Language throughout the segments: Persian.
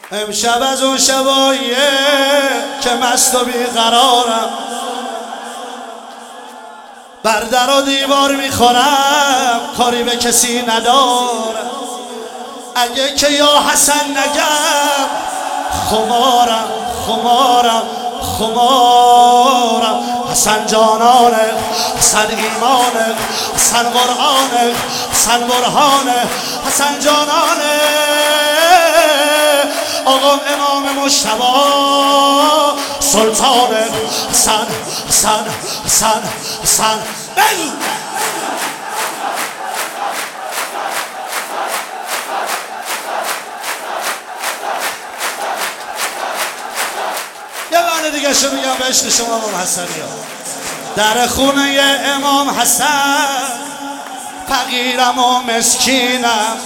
امشب از اون شباییه که مست و بیقرارم، بر در و دیوار میخورم، کاری به کسی ندارم. اگه که یا حسن نگم خمارم خمارم خمارم. حسن جانانه، حسن ایمانه، حسن قرآنه، حسن برهانه، حسن جانانه. آقا امام مجتبی سلطانه. حسن حسن حسن حسن بگو یه بانه دیگه شو میگم به عشق شما امام حسنی ها. در خونه امام حسن فقیرم و مسکینم،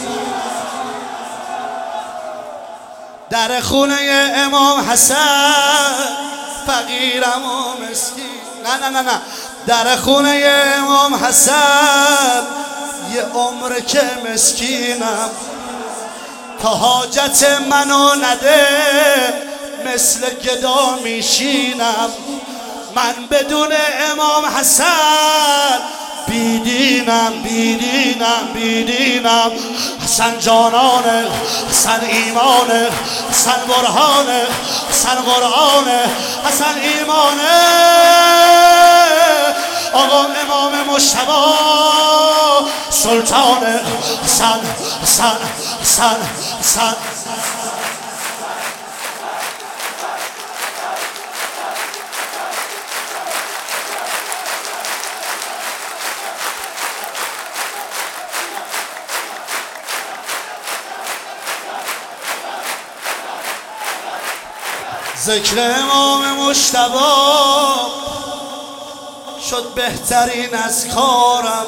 در خونه امام حسن فقیرم و مسکین. نه در خونه امام حسن یه عمر که مسکینم، تا حاجت منو نده مثل گدا میشینم. من بدون امام حسن بیدینم بیدینم بیدینم. حسن جانانه، حسن ایمانه، حسن برهانه، حسن قرآنه، حسن ایمانه. آقا امام مجتبی سلطانه. حسن حسن حسن حسن ذکر امام مجتبی شد بهترین از کارم،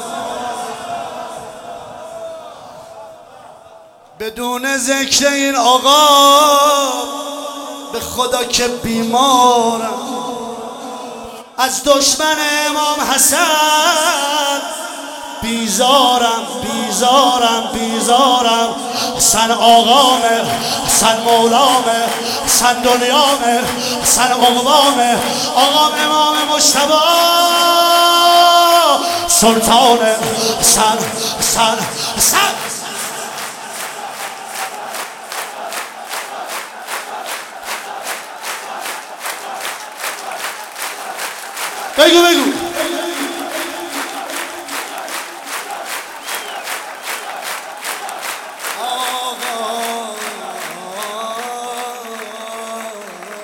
بدون ذکر این آقا به خدا که بیمارم. از دشمن امام حسن بیزارم بیزارم بیزارم. حسن آقامه، حسن مولامه، حسن دنیامه، حسن عقبامه. آقام امام مجتبی سلطانه. حسن حسن حسن بگو